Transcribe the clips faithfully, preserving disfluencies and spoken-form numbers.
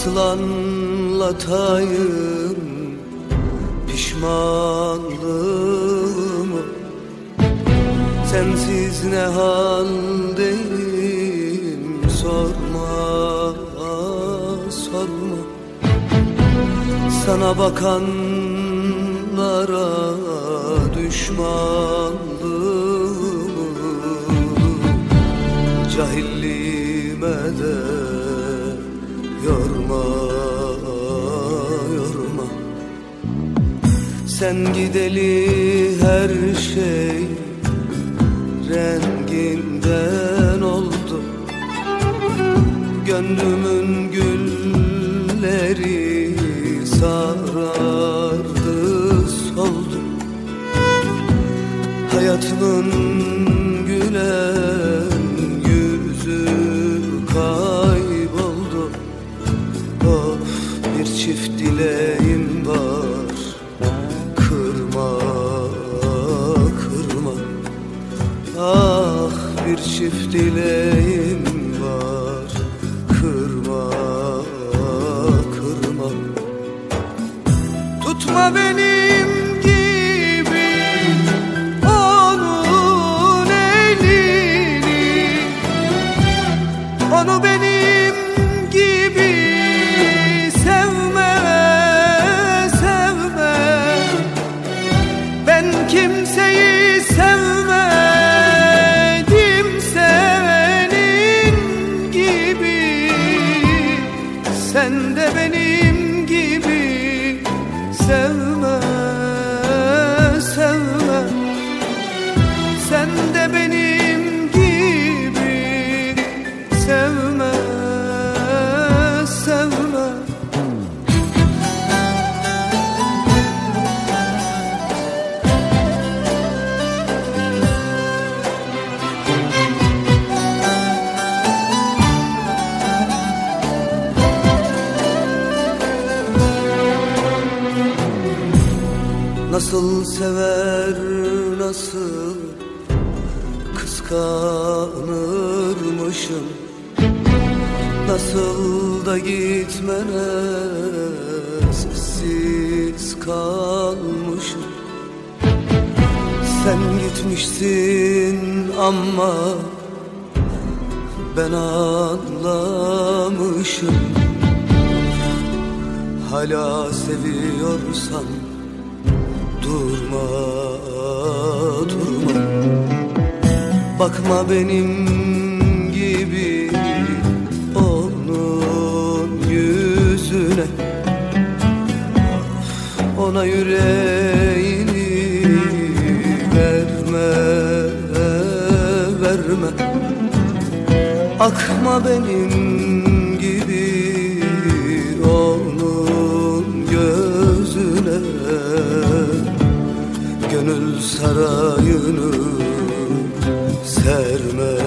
Nasıl anlatayım pişmanlığımı, sensiz ne haldeyim sorma, sorma. Sana bakanlara düşmanlığımı, cahilliğime de yorma, yorma. Sen gideli her şey renginden oldu. Gönlümün gülleri sarardı, soldu. Hayatımın gülen yüzü kayboldu. Of, bir çift dileğim var, kırma, kırma. Ah, bir çift dileğim var, kırma, kırma. Tutma benim gibi onun elini, onu benim gibi sevme, sevme. Ben kimseyi sevmedim senin gibi. Sen de benim gibi sevme, sevme. Sen de benim gibi sevme, sevme. Nasıl sever, nasıl kıskanırmışım, nasıl da gitmene sessiz kalmışım. Sen gitmişsin ama ben anlamışım. Hala seviyorsan durma, durma. Bakma benim gibi onun yüzüne. Ona yüreğini verme, verme. Akma benim gibi onun gözüne. Gönül sarayını serme,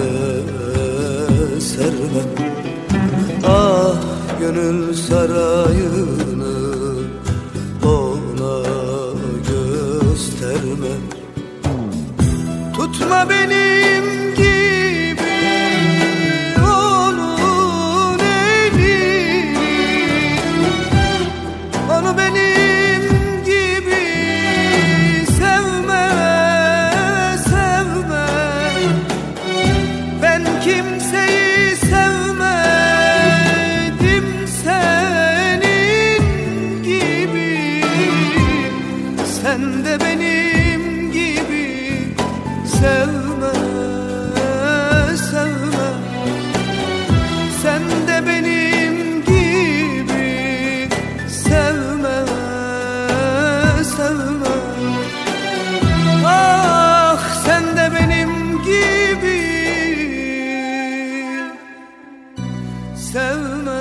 serme. Ah, gönül sarayını ona gösterme. Tutma benim gibi onun elini, onu benim gibi sevme, sevme. Ben kimseyi sevmedim senin gibi. Sen de benim gibi sevme, sevme. Sen de benim gibi sevme, sevme. Ah, sen de benim gibi sevme.